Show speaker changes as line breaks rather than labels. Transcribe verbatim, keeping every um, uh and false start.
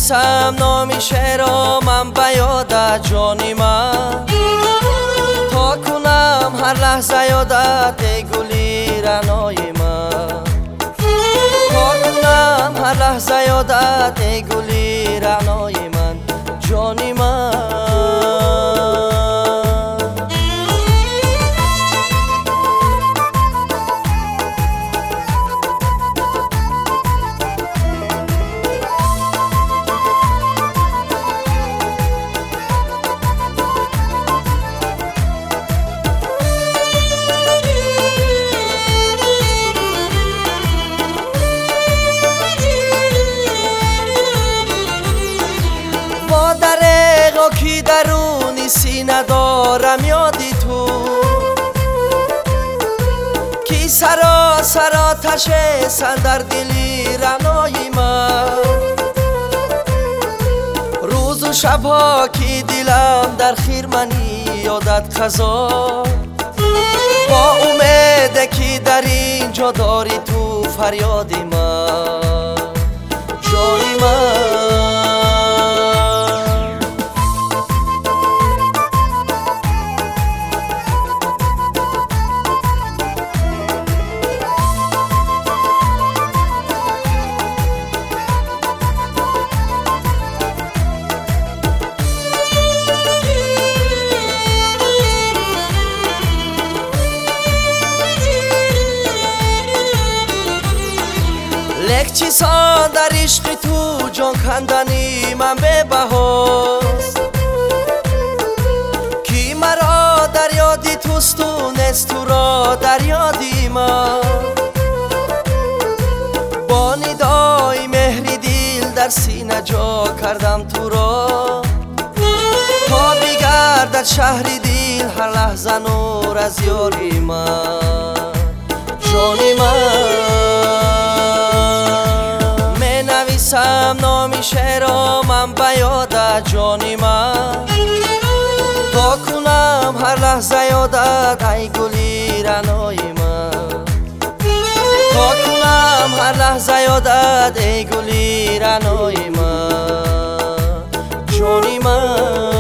نویسم نامی شعرا من بیادت جانی من، تا کنم هر لحظه یادت ای گلی رنای من، تا کنم هر لحظه یادت ای گلی رنای من جانی من. کی درونی سینه دارم یادی تو، کی سرا سرا تشه سن در دلی رنای من، روز و شبها کی دلم در خیر منی یادت خزا، با امید کی در اینجا داری تو فریادی من جانی من. لک چی سان در عشق تو جان کندنی من به بهاست، کی مرا در یادی توست و نست تو را در یادی من، با ندای مهری دل در سینه جا کردم تو را، تا بگردد شهری دل هر لحظه نور از یاری من جانی من. نویسم نامی شعرا من بیادت جانی من، تا کنم هر لحظه یادت ای گلی رنای من، تا کنم هر لحظه یادت ای گلی رنای من جانی من.